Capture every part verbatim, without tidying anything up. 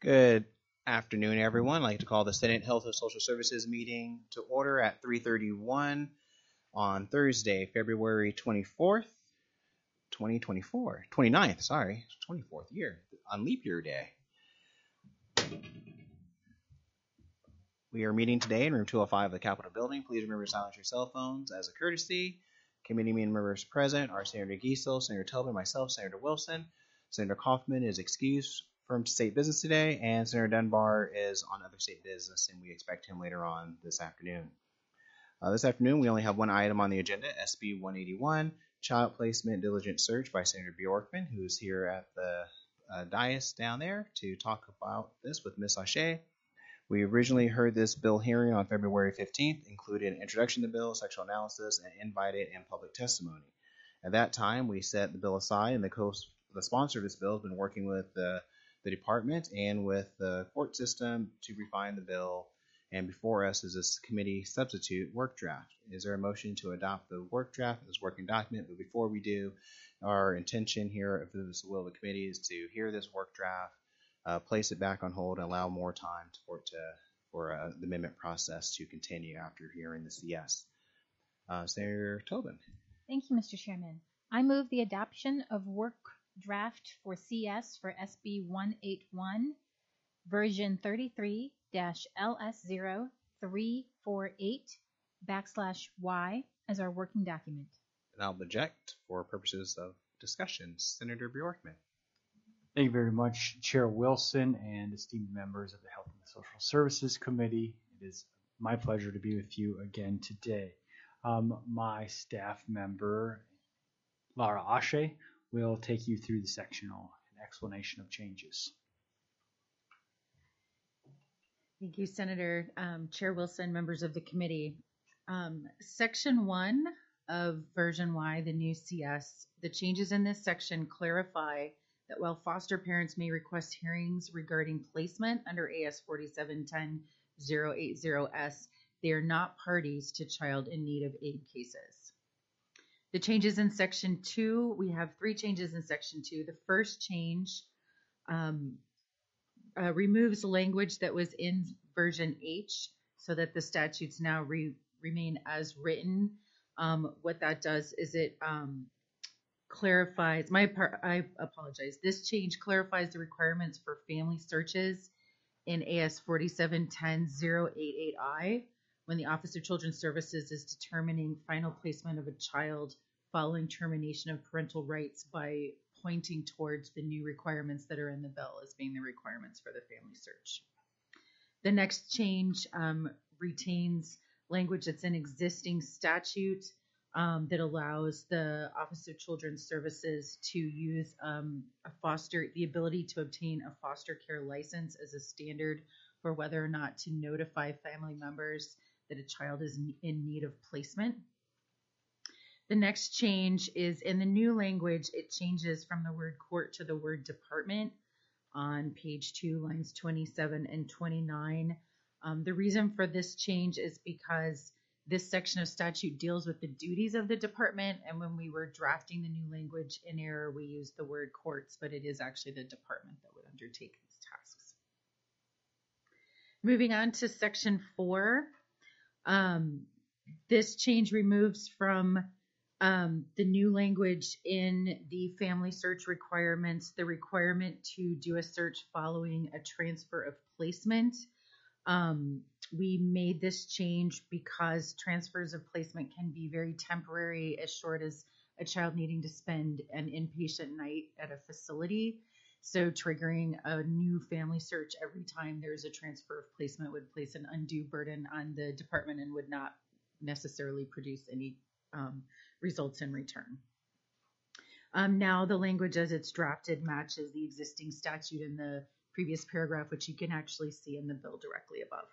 Good afternoon, everyone. I'd like to call the Senate Health and Social Services meeting to order at three thirty-one on Thursday, February twenty-fourth, twenty twenty-four, twenty-ninth, sorry, twenty-fourth year, on leap year day. We are meeting today in room two oh five of the Capitol building. Please remember to silence your cell phones as a courtesy. Committee members present are Senator Giesel, Senator Tobin, myself, Senator Wilson. Senator Kaufman is excused from state business today, and Senator Dunbar is on other state business, and we expect him later on this afternoon. Uh, this afternoon, we only have one item on the agenda, S B one eighty-one, Child Placement Diligent Search by Senator Bjorkman, who's here at the uh, dais down there to talk about this with Miz Ashe. We originally heard this bill hearing on February fifteenth, included an introduction to the bill, sectional analysis, and invited and public testimony. At that time, we set the bill aside, and the, co the sponsor of this bill has been working with the, the department and with the court system to refine the bill. And before us is this committee substitute work draft. Is there a motion to adopt the work draft, this working document? But before we do, our intention here, if it is the will of the committee, is to hear this work draft, Uh, place it back on hold and allow more time for it to, for uh, the amendment process to continue after hearing the C S. Uh, Senator Tobin. Thank you, Mister Chairman. I move the adoption of work draft for C S for S B one eighty-one, version thirty-three L S zero three four eight backslash Y as our working document. And I'll object for purposes of discussion. Senator Bjorkman. Thank you very much, Chair Wilson and esteemed members of the Health and Social Services Committee. It is my pleasure to be with you again today. Um, my staff member, Laura Ashe, will take you through the sectional and explanation of changes. Thank you, Senator. Um, Chair Wilson, members of the committee. Um, section one of version Y, the new C S, the changes in this section clarify that while foster parents may request hearings regarding placement under A S forty-seven ten dash eighty S, they are not parties to child in need of aid cases. The changes in section two, we have three changes in section two. The first change um, uh, removes language that was in version H so that the statutes now re remain as written. Um, what that does is it um, clarifies, my part, I apologize. This change clarifies the requirements for family searches in A S forty-seven ten dash eighty-eight I when the Office of Children's Services is determining final placement of a child following termination of parental rights by pointing towards the new requirements that are in the bill as being the requirements for the family search. The next change um, retains language that's in existing statute Um, that allows the Office of Children's Services to use um, a foster, the ability to obtain a foster care license as a standard for whether or not to notify family members that a child is in need of placement. The next change is in the new language. It changes from the word court to the word department on page two, lines twenty-seven and twenty-nine. Um, the reason for this change is because this section of statute deals with the duties of the department, and when we were drafting the new language in error, we used the word courts, but it is actually the department that would undertake these tasks. Moving on to section four, um, this change removes from um, the new language in the family search requirements the requirement to do a search following a transfer of placement. Um, we made this change because transfers of placement can be very temporary, as short as a child needing to spend an inpatient night at a facility. So triggering a new family search every time there's a transfer of placement would place an undue burden on the department and would not necessarily produce any um, results in return. Um, now the language as it's drafted matches the existing statute in the previous paragraph, which you can actually see in the bill directly above.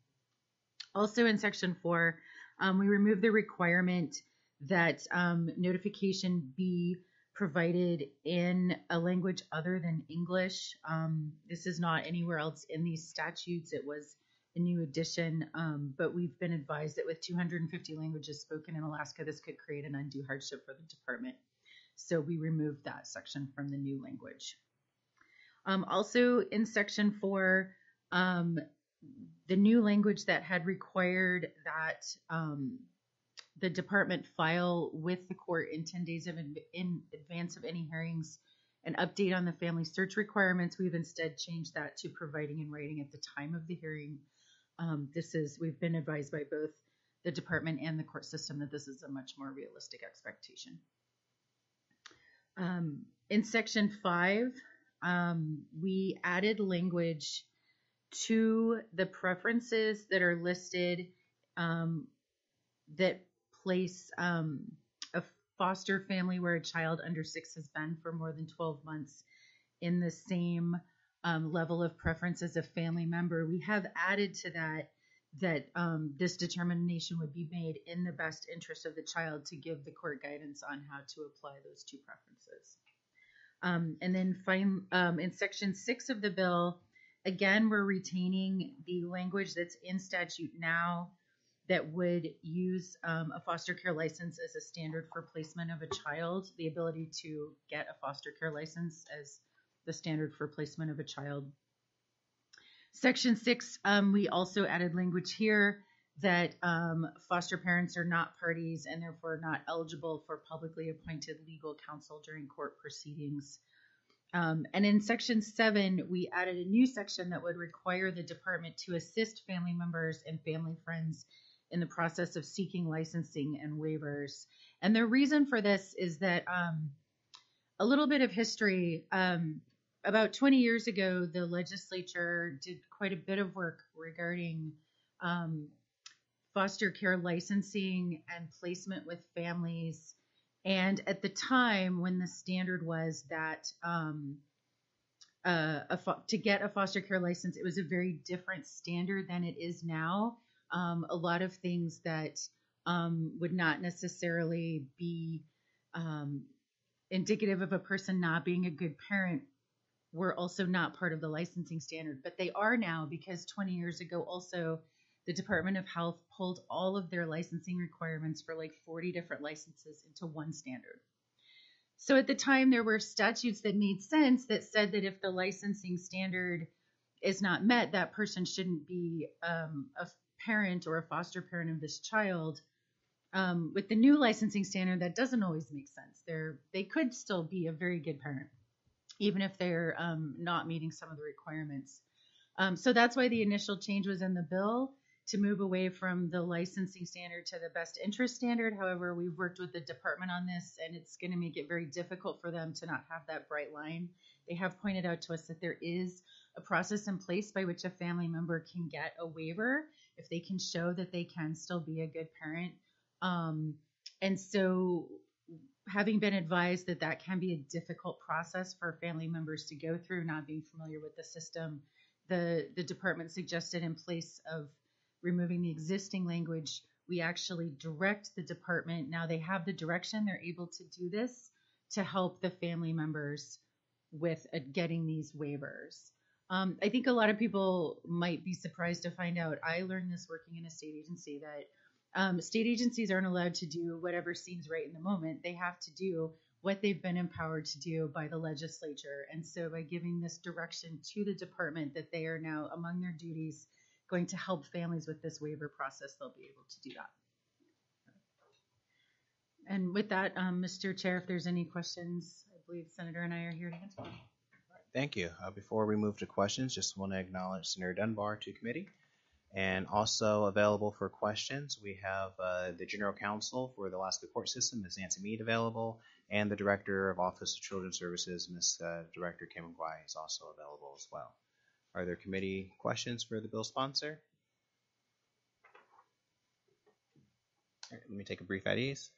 Also in section four, um, we remove the requirement that um, notification be provided in a language other than English. Um, this is not anywhere else in these statutes. It was a new addition, um, but we've been advised that with two hundred fifty languages spoken in Alaska, this could create an undue hardship for the department. So we removed that section from the new language. Um, also in section four, um, the new language that had required that um, the department file with the court in ten days of in advance of any hearings an update on the family search requirements. We've instead changed that to providing in writing at the time of the hearing. Um, this is, we've been advised by both the department and the court system that this is a much more realistic expectation. Um, in section five, um, we added language to the preferences that are listed um, that place um, a foster family where a child under six has been for more than twelve months in the same um, level of preference as a family member. We have added to that that um, this determination would be made in the best interest of the child to give the court guidance on how to apply those two preferences. Um, and then fine, um, in section six of the bill, again, we're retaining the language that's in statute now that would use um, a foster care license as a standard for placement of a child, the ability to get a foster care license as the standard for placement of a child. Section six, um, we also added language here that um, foster parents are not parties and therefore not eligible for publicly appointed legal counsel during court proceedings. Um, and in section seven, we added a new section that would require the department to assist family members and family friends in the process of seeking licensing and waivers. And the reason for this is that um, a little bit of history. Um, about twenty years ago, the legislature did quite a bit of work regarding um, foster care licensing and placement with families. And at the time when the standard was that um, uh, a fo- to get a foster care license, it was a very different standard than it is now. Um, a lot of things that um, would not necessarily be um, indicative of a person not being a good parent were also not part of the licensing standard, but they are now because twenty years ago also the Department of Health pulled all of their licensing requirements for like forty different licenses into one standard. So at the time there were statutes that made sense that said that if the licensing standard is not met, that person shouldn't be um, a parent or a foster parent of this child. Um, with the new licensing standard, that doesn't always make sense. They're, they could still be a very good parent, even if they're um, not meeting some of the requirements. Um, so that's why the initial change was in the bill to move away from the licensing standard to the best interest standard. However, we've worked with the department on this, and it's going to make it very difficult for them to not have that bright line. They have pointed out to us that there is a process in place by which a family member can get a waiver if they can show that they can still be a good parent. Um, and so having been advised that that can be a difficult process for family members to go through, not being familiar with the system, the, the department suggested in place of removing the existing language, we actually direct the department. Now they have the direction, they're able to do this to help the family members with uh, getting these waivers. Um, I think a lot of people might be surprised to find out, I learned this working in a state agency, that Um, state agencies aren't allowed to do whatever seems right in the moment. They have to do what they've been empowered to do by the legislature. And so by giving this direction to the department that they are now among their duties going to help families with this waiver process, they'll be able to do that. And with that, um, Mister Chair, if there's any questions, I believe Senator and I are here to answer them. Thank you. Uh, before we move to questions, just want to acknowledge Senator Dunbar to committee. And also available for questions, we have uh, the General Counsel for the Alaska Court System, Miz Nancy Mead, available, and the Director of Office of Children's Services, Miz Uh, Director Kim McGuire, is also available as well. Are there committee questions for the bill sponsor? All right, let me take a brief at ease.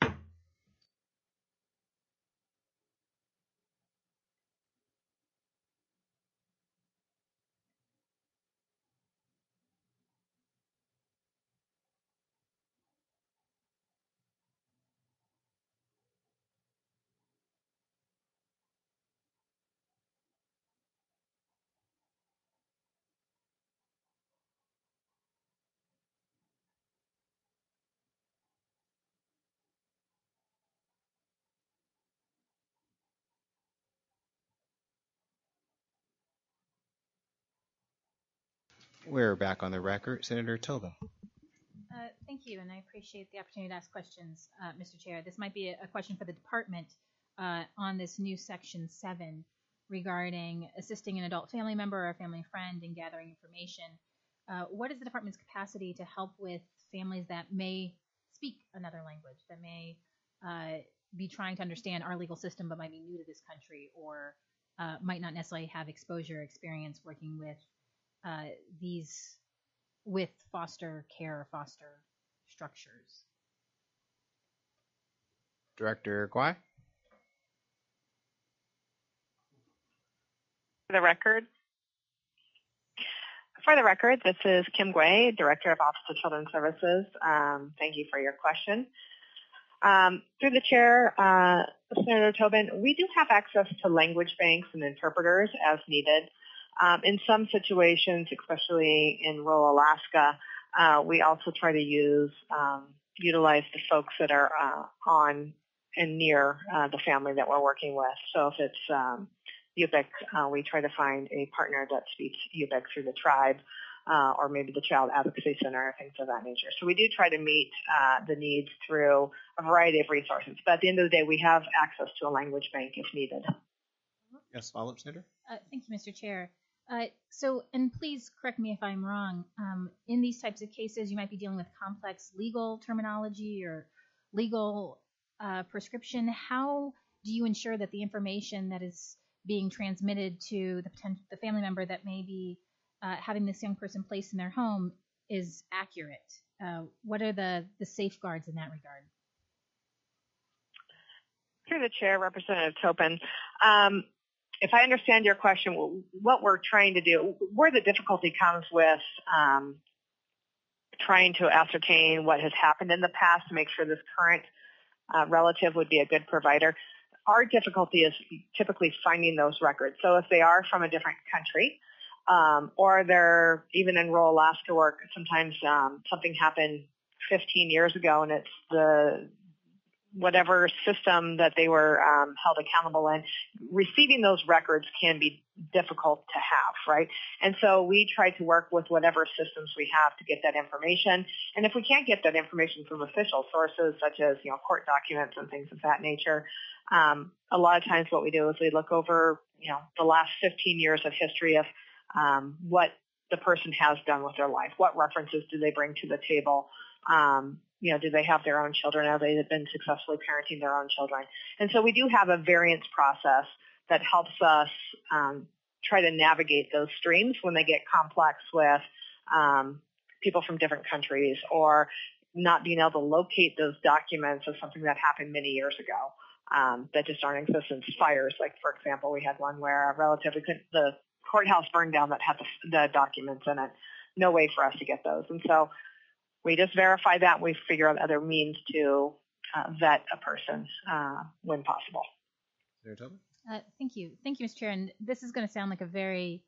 We're back on the record. Senator Tobin. Uh, thank you, and I appreciate the opportunity to ask questions, uh, Mister Chair. This might be a, a question for the department uh, on this new section seven regarding assisting an adult family member or a family friend in gathering information. Uh, what is the department's capacity to help with families that may speak another language, that may uh, be trying to understand our legal system but might be new to this country, or uh, might not necessarily have exposure or experience working with uh, these with foster care or foster structures? Director Guai. For the record, for the record, this is Kim Guay, Director of Office of Children's Services. Um, thank you for your question. Um, through the chair, uh, Senator Tobin, we do have access to language banks and interpreters as needed. Um, in some situations, especially in rural Alaska, uh, we also try to use um, utilize the folks that are uh, on and near uh, the family that we're working with. So if it's um, Yupik, uh, we try to find a partner that speaks Yupik through the tribe, uh, or maybe the Child Advocacy Center, things of that nature. So we do try to meet uh, the needs through a variety of resources. But at the end of the day, we have access to a language bank if needed. Yes, follow-up, Senator. Uh, thank you, Mister Chair. Uh, so, and please correct me if I'm wrong, um, in these types of cases, you might be dealing with complex legal terminology or legal uh, prescription. How do you ensure that the information that is being transmitted to the potential, the family member that may be uh, having this young person placed in their home is accurate? Uh, what are the, the safeguards in that regard? Through the chair, Representative Tobin, um, if I understand your question, what we're trying to do, where the difficulty comes with um, trying to ascertain what has happened in the past to make sure this current uh, relative would be a good provider, our difficulty is typically finding those records. So if they are from a different country, um, or they're even in rural Alaska work, sometimes um, something happened fifteen years ago and it's the whatever system that they were um, held accountable in, receiving those records can be difficult to have, right? And so we try to work with whatever systems we have to get that information. And if we can't get that information from official sources, such as, you know, court documents and things of that nature, um, a lot of times what we do is we look over, you know, the last fifteen years of history of um, what the person has done with their life. What references do they bring to the table? Um, You know, do they have their own children? Have they been successfully parenting their own children? And so we do have a variance process that helps us um, try to navigate those streams when they get complex with um, people from different countries, or not being able to locate those documents of something that happened many years ago um, that just aren't in existence. Fires, like, for example, we had one where a relative, we couldn't, the courthouse burned down that had the, the documents in it. No way for us to get those. And so we just verify that, and we figure out other means to uh, vet a person uh, when possible. Uh, thank you. Thank you, Mister Chair. And this is going to sound like a very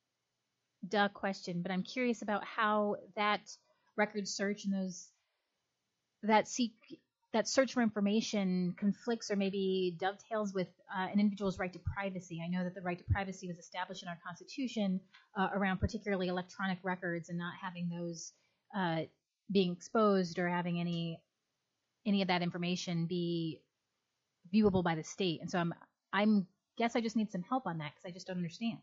duh question, but I'm curious about how that record search and those that seek that search for information conflicts or maybe dovetails with uh, an individual's right to privacy. I know that the right to privacy was established in our Constitution uh, around particularly electronic records and not having those uh, being exposed or having any any of that information be viewable by the state. And so I'm I'm guess I just need some help on that because I just don't understand.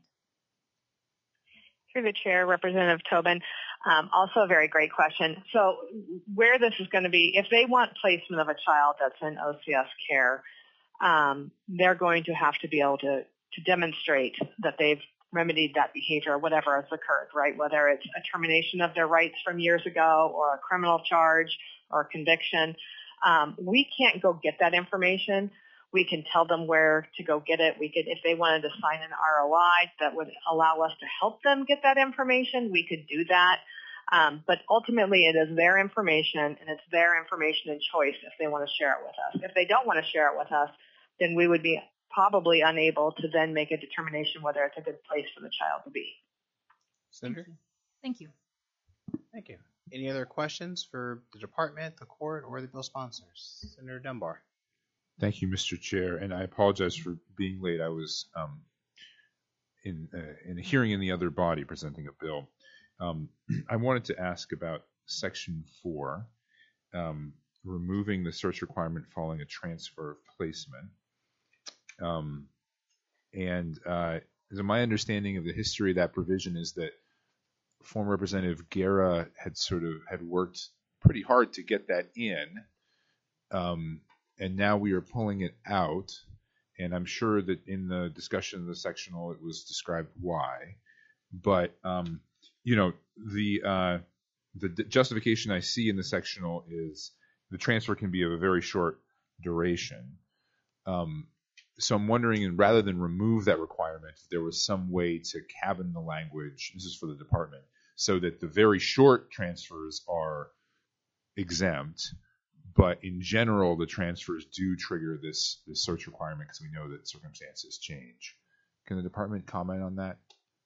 Through the chair, Representative Tobin, um, also a very great question. So where this is going to be, if they want placement of a child that's in O C S care, um, they're going to have to be able to, to demonstrate that they've remedied that behavior or whatever has occurred, right? Whether it's a termination of their rights from years ago or a criminal charge or a conviction. Um, we can't go get that information. We can tell them where to go get it. We could, if they wanted to sign an R O I that would allow us to help them get that information, we could do that. Um, but ultimately, it is their information, and it's their information and choice if they want to share it with us. If they don't want to share it with us, then we would be probably unable to then make a determination whether it's a good place for the child to be. Senator? Thank you. Thank you. Any other questions for the department, the court, or the bill sponsors? Senator Dunbar. Thank you, Mister Chair, and I apologize for being late. I was um, in, uh, in a hearing in the other body presenting a bill. Um, I wanted to ask about section four, um, removing the search requirement following a transfer of placement. Um, and uh, so my understanding of the history of that provision is that former Representative Guerra had sort of had worked pretty hard to get that in, um, and now we are pulling it out. And I'm sure that in the discussion of the sectional, it was described why. But um, you know, the uh, the d- justification I see in the sectional is the transfer can be of a very short duration. Um, so I'm wondering, and rather than remove that requirement, if there was some way to cabin the language. This is for the department, so that the very short transfers are exempt. But in general, the transfers do trigger this, this search requirement because we know that circumstances change. Can the department comment on that?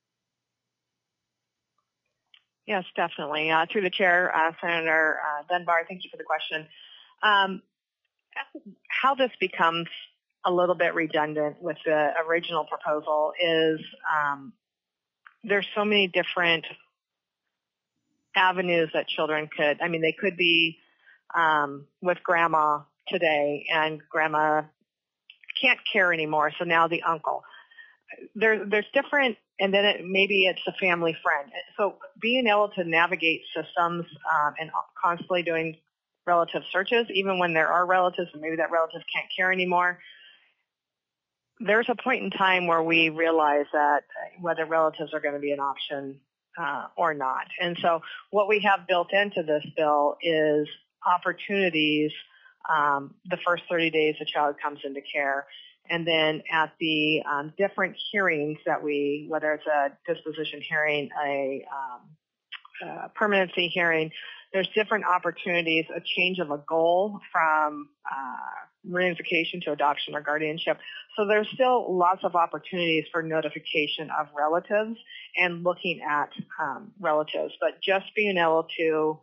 Yes, definitely. Uh, through the chair, uh, Senator uh, Dunbar, thank you for the question. Um, how this becomes a little bit redundant with the original proposal is um, there's so many different avenues that children could, I mean, they could be um, with grandma today, and grandma can't care anymore, so now the uncle. There, there's different, and then it, maybe it's a family friend. So being able to navigate systems um, and constantly doing relative searches, even when there are relatives and maybe that relative can't care anymore, there's a point in time where we realize that whether relatives are going to be an option uh, or not. And so what we have built into this bill is opportunities um, the first thirty days a child comes into care. And then at the um, different hearings that we, whether it's a disposition hearing, a, um, a permanency hearing, there's different opportunities, a change of a goal from uh, reunification to adoption or guardianship. So there's still lots of opportunities for notification of relatives and looking at um, relatives. But just being able to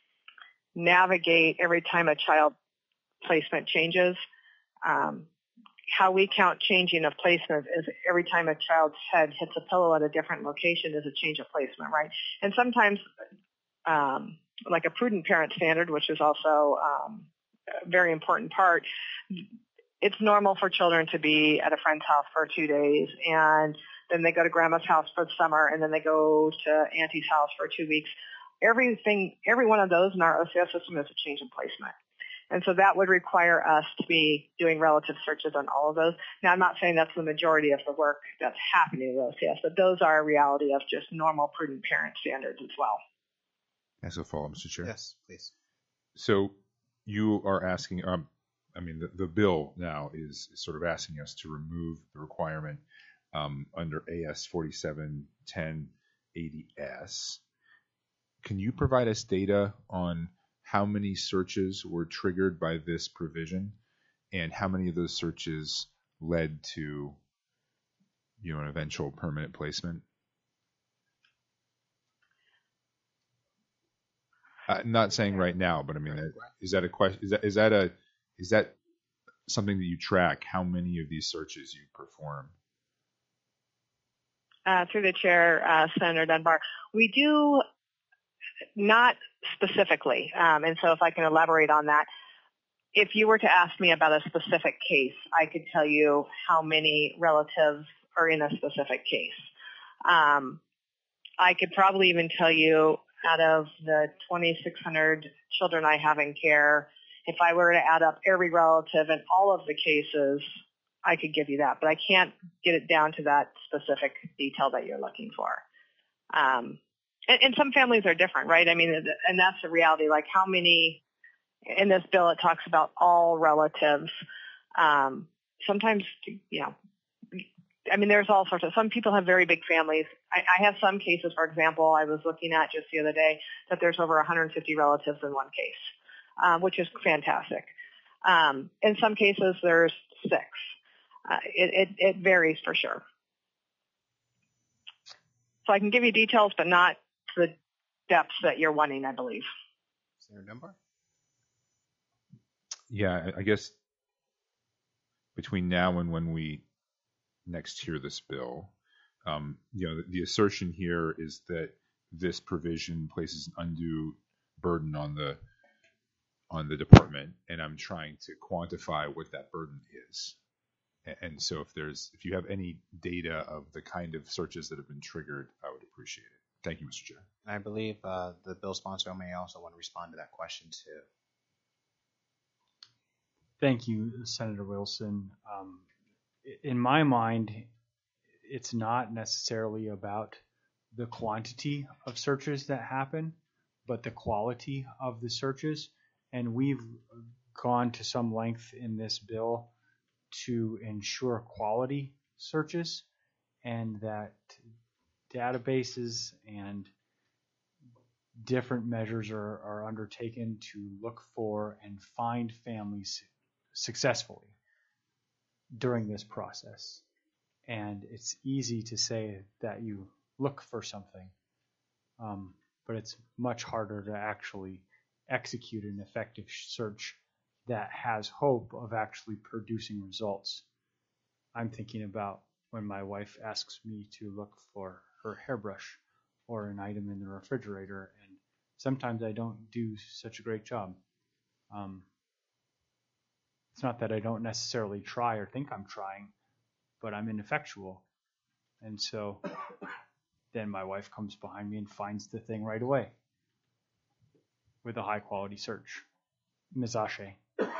navigate every time a child placement changes, um, how we count changing of placement is every time a child's head hits a pillow at a different location is a change of placement, right? And sometimes, um, like a prudent parent standard, which is also um, a very important part, it's normal for children to be at a friend's house for two days, and then they go to grandma's house for the summer, and then they go to auntie's house for two weeks. Everything, every one of those in our O C S system is a change in placement. And so that would require us to be doing relative searches on all of those. Now, I'm not saying that's the majority of the work that's happening with O C S, but those are a reality of just normal prudent parent standards as well. As a follow-up, Mister Chair. Yes, please. So you are asking, um, I mean, the, the bill now is, is sort of asking us to remove the requirement um, under A S forty-seven ten eighty S. Can you provide us data on how many searches were triggered by this provision, and how many of those searches led to, you know, an eventual permanent placement? I'm not saying right now, but I mean, is that a question? Is that is that a is that something that you track? How many of these searches you perform? Uh, through the chair, uh, Senator Dunbar, we do not specifically, um, and so if I can elaborate on that, if you were to ask me about a specific case, I could tell you how many relatives are in a specific case. Um, I could probably even tell you out of the twenty-six hundred children I have in care, if I were to add up every relative in all of the cases, I could give you that, but I can't get it down to that specific detail that you're looking for. Um, and, and some families are different, right? I mean, and that's the reality. Like how many, in this bill, it talks about all relatives. Um, sometimes, you know, I mean, there's all sorts of, some people have very big families. I, I have some cases, for example, I was looking at just the other day that there's over one hundred fifty relatives in one case, um, which is fantastic. Um, in some cases, there's six. Uh, it, it, it varies for sure. So I can give you details, but not the depths that you're wanting, I believe. Senator Dunbar? Yeah, I guess between now and when we next hear this bill, um, you know, the, the assertion here is that this provision places an undue burden on the on the department, and I'm trying to quantify what that burden is. And so if there's if you have any data of the kind of searches that have been triggered, I would appreciate it. Thank you, Mister Chair. I believe uh, the bill sponsor may also want to respond to that question too. Thank you, Senator Wilson. Um, in my mind, it's not necessarily about the quantity of searches that happen, but the quality of the searches. And we've gone to some length in this bill to ensure quality searches, and that databases and different measures are, are undertaken to look for and find families successfully during this process. And it's easy to say that you look for something, um, but it's much harder to actually execute an effective search that has hope of actually producing results. I'm thinking about when my wife asks me to look for her hairbrush or an item in the refrigerator, and sometimes I don't do such a great job. Um, it's not that I don't necessarily try or think I'm trying, but I'm ineffectual. And so then my wife comes behind me and finds the thing right away with a high quality search. Miz Ashe.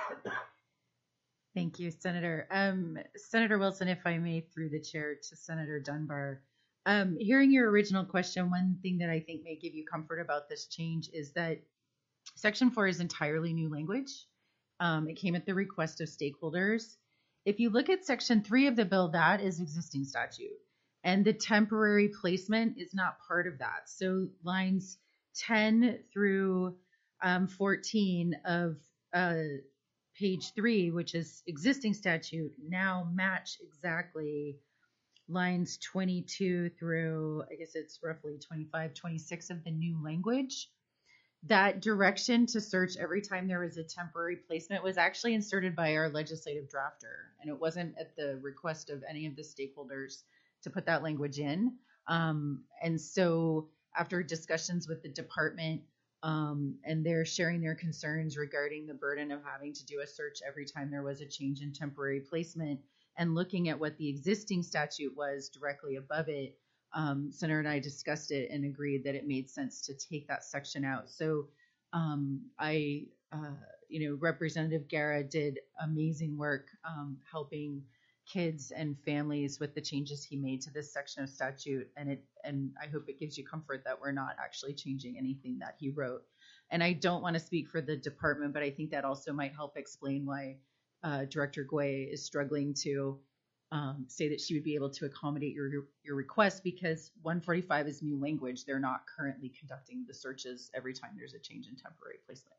Thank you, Senator. Um, Senator Wilson, if I may, through the chair to Senator Dunbar. Um, hearing your original question, one thing that I think may give you comfort about this change is that Section four is entirely new language. Um, it came at the request of stakeholders. If you look at Section three of the bill, that is existing statute. And the temporary placement is not part of that. So lines ten through um, fourteen of uh, page three, which is existing statute, now match exactly lines twenty-two through, I guess it's roughly twenty-five, twenty-six of the new language. That direction to search every time there was a temporary placement was actually inserted by our legislative drafter, and it wasn't at the request of any of the stakeholders to put that language in. Um, and so after discussions with the department, um, and they're sharing their concerns regarding the burden of having to do a search every time there was a change in temporary placement, and looking at what the existing statute was directly above it, um, Senator and I discussed it and agreed that it made sense to take that section out. So um, I, uh, you know, Representative Guerra did amazing work um, helping kids and families with the changes he made to this section of statute, and it and I hope it gives you comfort that we're not actually changing anything that he wrote. And I don't want to speak for the department, but I think that also might help explain why uh, Director Gui is struggling to um, say that she would be able to accommodate your your request, because one forty-five is new language. They're not currently conducting the searches every time there's a change in temporary placement.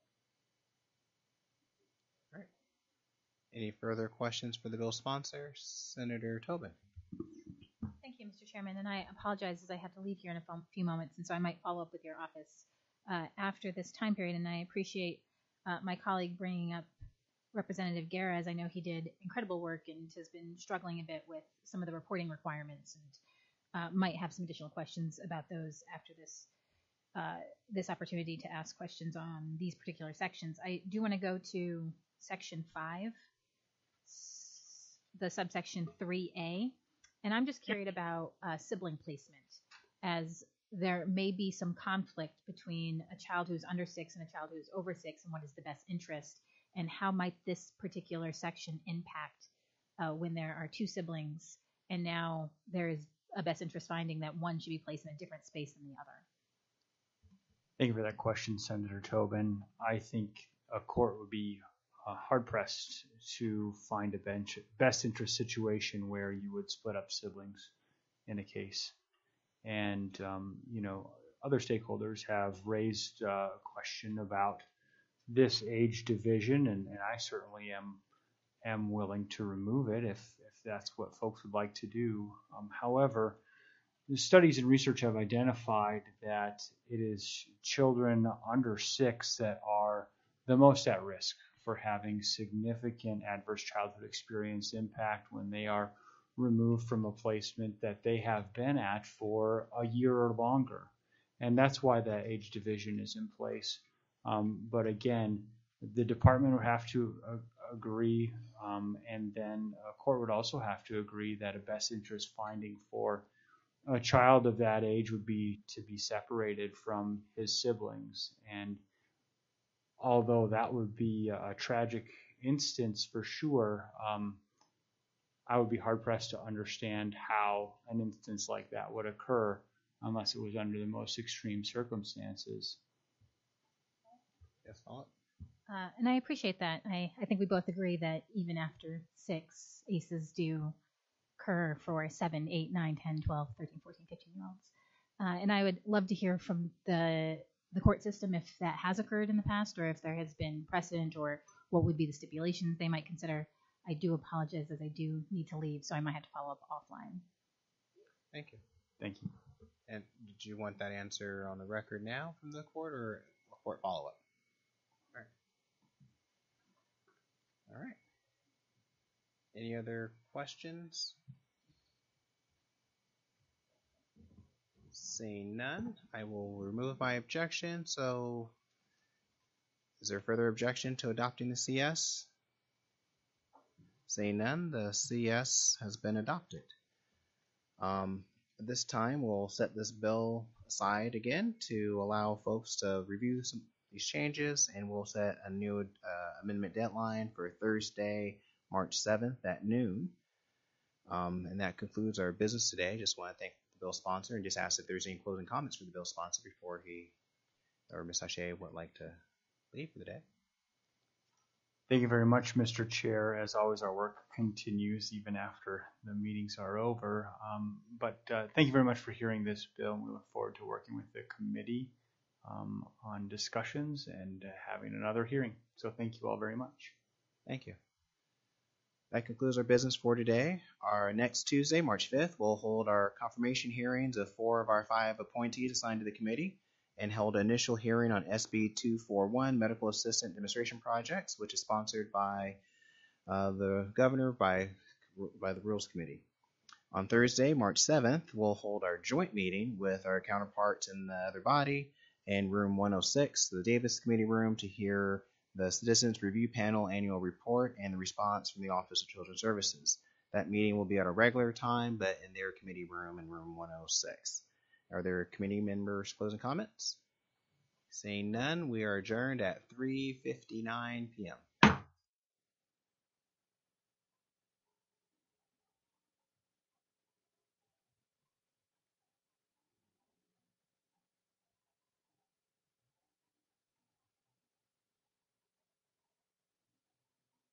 All right. Any further questions for the bill sponsor? Senator Tobin. Thank you, Mister Chairman, and I apologize as I have to leave here in a few moments, and so I might follow up with your office uh, after this time period, and I appreciate uh, my colleague bringing up Representative Guerra, as I know he did incredible work and has been struggling a bit with some of the reporting requirements, and uh, might have some additional questions about those after this uh, this opportunity to ask questions on these particular sections. I do want to go to Section five, the subsection three A, and I'm just curious about uh, sibling placement, as there may be some conflict between a child who's under six and a child who's over six, and what is the best interest, and how might this particular section impact uh, when there are two siblings and now there is a best interest finding that one should be placed in a different space than the other? Thank you for that question, Senator Tobin. I think a court would be uh, hard-pressed to find a bench, best interest situation where you would split up siblings in a case. And, um, you know, other stakeholders have raised uh, a question about this age division, and, and I certainly am am willing to remove it if, if that's what folks would like to do. Um, however, the studies and research have identified that it is children under six that are the most at risk for having significant adverse childhood experience impact when they are removed from a placement that they have been at for a year or longer. and that's why that age division is in place. Um, but again, the department would have to uh, agree, um, and then a court would also have to agree that a best interest finding for a child of that age would be to be separated from his siblings. And although that would be a tragic instance for sure, um, I would be hard pressed to understand how an instance like that would occur unless it was under the most extreme circumstances. Yes, thought? Uh, and I appreciate that. I, I think we both agree that even after six, A C Es do occur for seven, eight, nine, ten, twelve, thirteen, fourteen, fifteen year olds. Uh, and I would love to hear from the the court system if that has occurred in the past or if there has been precedent or what would be the stipulations they might consider. I do apologize as I do need to leave, so I might have to follow up offline. Thank you. Thank you. And did you want that answer on the record now from the court or a court follow-up? All right. All right. Any other questions? Seeing none, I will remove my objection. So, is there further objection to adopting the C S? Seeing none, the C S has been adopted. Um, at this time, we'll set this bill aside again to allow folks to review some these changes, and we'll set a new uh, amendment deadline for Thursday, March seventh at noon. Um, and that concludes our business today. Just want to thank the bill sponsor and just ask if there's any closing comments for the bill sponsor before he or Miz Hache would like to leave for the day. Thank you very much, Mister Chair. As always, our work continues even after the meetings are over. Um, but uh, thank you very much for hearing this bill. We look forward to working with the committee um, on discussions and uh, having another hearing. So thank you all very much. Thank you. That concludes our business for today. Our next Tuesday, March fifth, we'll hold our confirmation hearings of four of our five appointees assigned to the committee and held an initial hearing on S B two forty-one Medical Assistant Demonstration Projects, which is sponsored by uh, the governor by, by the Rules Committee. On Thursday, March seventh, we'll hold our joint meeting with our counterparts in the other body in room one oh six, the Davis Committee room, to hear the Citizens Review Panel annual report and the response from the Office of Children's Services. That meeting will be at a regular time, but in their committee room in room one oh six. Are there committee members' closing comments? Seeing none, we are adjourned at three fifty-nine p m